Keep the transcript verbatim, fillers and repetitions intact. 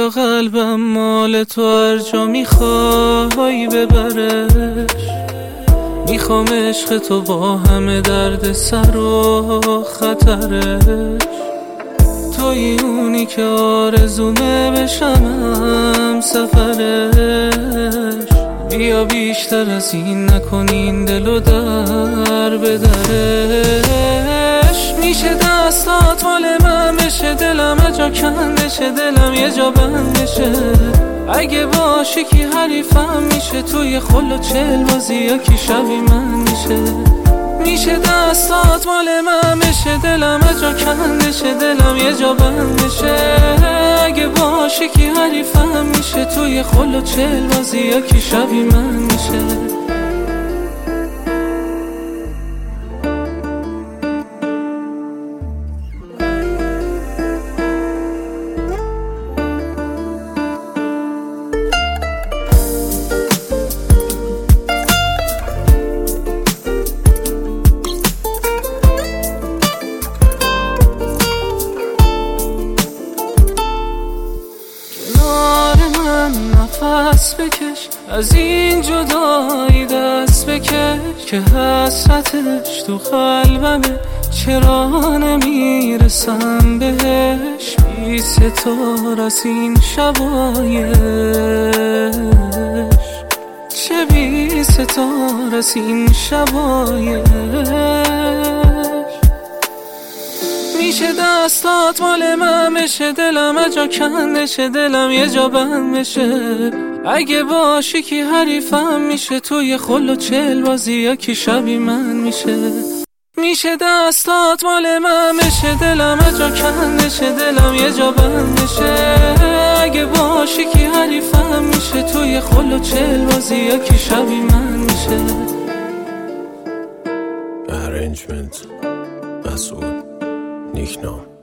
چرا قلبم مال تو هر جا میخوای ببرش. میخوام عشق تو با همه درد سر و خطرش. توی اونی که آرزومه بشم سفرش. بیا بیشتر از این نکنین دلو در به درش. میشه دستات مال من بشه، دلم اجا کن بشه، دلم یه جا بند بشه. اگه باشی کی حریفم میشه، توی خل و چل بازی یا کی شبی من میشه. میشه دستات مال من بشه، دلم اجا کن بشه، دلم یه جا بند بشه. اگه باشی کی حریفم میشه، توی خل و چل بازی یا کی شبی من میشه. نفس بکش، از این جدایی دست بکش، که حسرتش تو قلبمه، چرا نمیرسم بهش. بی ستار از این شبایش، چه بی ستار از این شبایش. میشه دستات مال من بشه، دلم اجا کن بشه، دلم یه جا بند بشه. اگه باشی کی حریفم میشه، توی خل و چل بازی یا کی شبی من میشه. میشه دستات مال من بشه، دلم اجا کن بشه، دلم یه جا بند بشه. اگه باشی کی حریفم میشه، توی خل و چل بازی یا کی شبی من میشه. Arrangement مسعود نیکنام.